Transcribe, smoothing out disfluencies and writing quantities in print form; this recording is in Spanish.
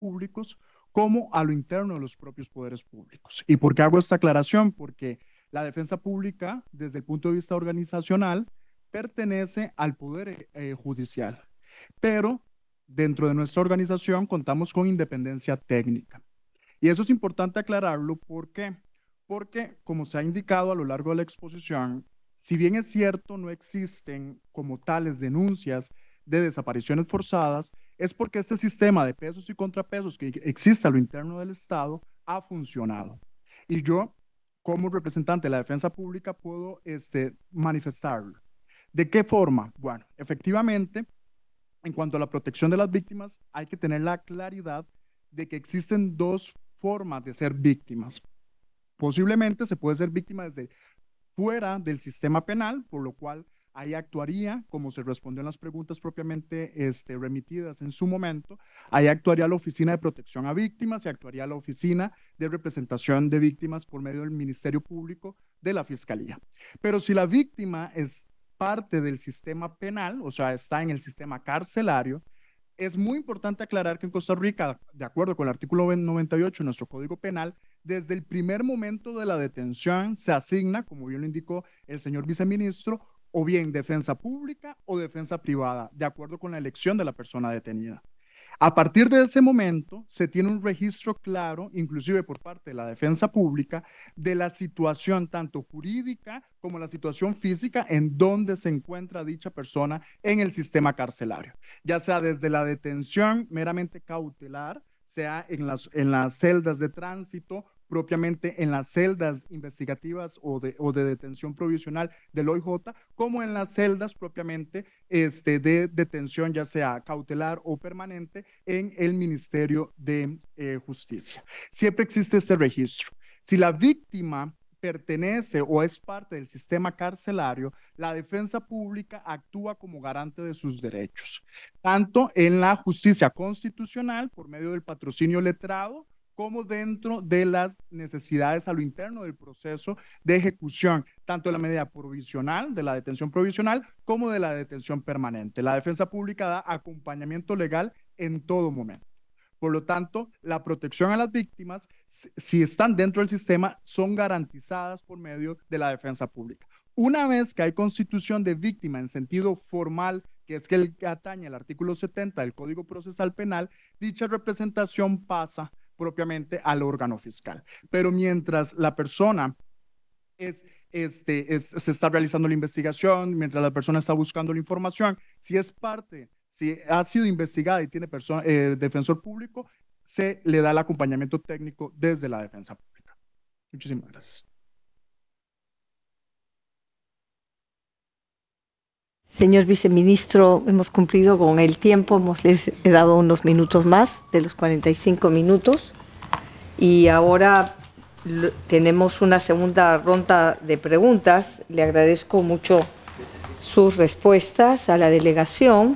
públicos como a lo interno de los propios poderes públicos. ¿Y por qué hago esta aclaración? Porque la defensa pública, desde el punto de vista organizacional, pertenece al poder judicial, pero dentro de nuestra organización contamos con independencia técnica. Y eso es importante aclararlo. ¿Por qué? Porque, como se ha indicado a lo largo de la exposición, si bien es cierto, no existen como tales denuncias de desapariciones forzadas, es porque este sistema de pesos y contrapesos que existe a lo interno del Estado ha funcionado. Y yo, como representante de la defensa pública, puedo manifestarlo. ¿De qué forma? Bueno, efectivamente, en cuanto a la protección de las víctimas, hay que tener la claridad de que existen dos formas de ser víctimas. Posiblemente se puede ser víctima desde fuera del sistema penal, por lo cual ahí actuaría, como se respondió en las preguntas propiamente remitidas en su momento, ahí actuaría la Oficina de Protección a Víctimas y actuaría la Oficina de Representación de Víctimas por medio del Ministerio Público de la Fiscalía. Pero si la víctima es parte del sistema penal, o sea, está en el sistema carcelario, es muy importante aclarar que en Costa Rica, de acuerdo con el artículo 98 de nuestro Código Penal, desde el primer momento de la detención se asigna, como bien lo indicó el señor viceministro, o bien defensa pública o defensa privada, de acuerdo con la elección de la persona detenida. A partir de ese momento, se tiene un registro claro, inclusive por parte de la defensa pública, de la situación tanto jurídica como la situación física en donde se encuentra dicha persona en el sistema carcelario, ya sea desde la detención meramente cautelar, sea en las celdas de tránsito, propiamente en las celdas investigativas o de detención provisional del OIJ, como en las celdas propiamente de detención, ya sea cautelar o permanente, en el Ministerio de Justicia. Siempre existe este registro. Si la víctima pertenece o es parte del sistema carcelario, la defensa pública actúa como garante de sus derechos, tanto en la justicia constitucional por medio del patrocinio letrado, como dentro de las necesidades a lo interno del proceso de ejecución, tanto de la medida provisional, de la detención provisional, como de la detención permanente. La defensa pública da acompañamiento legal en todo momento. Por lo tanto, la protección a las víctimas, si están dentro del sistema, son garantizadas por medio de la defensa pública. Una vez que hay constitución de víctima en sentido formal, que es que atañe al artículo 70 del Código Procesal Penal, dicha representación pasa propiamente al órgano fiscal. Pero mientras la persona se está realizando la investigación, mientras la persona está buscando la información, si es parte, si ha sido investigada y tiene defensor público, se le da el acompañamiento técnico desde la defensa pública. Muchísimas gracias. Señor viceministro, hemos cumplido con el tiempo, les he dado unos minutos más de los 45 minutos y ahora tenemos una segunda ronda de preguntas. Le agradezco mucho sus respuestas a la delegación.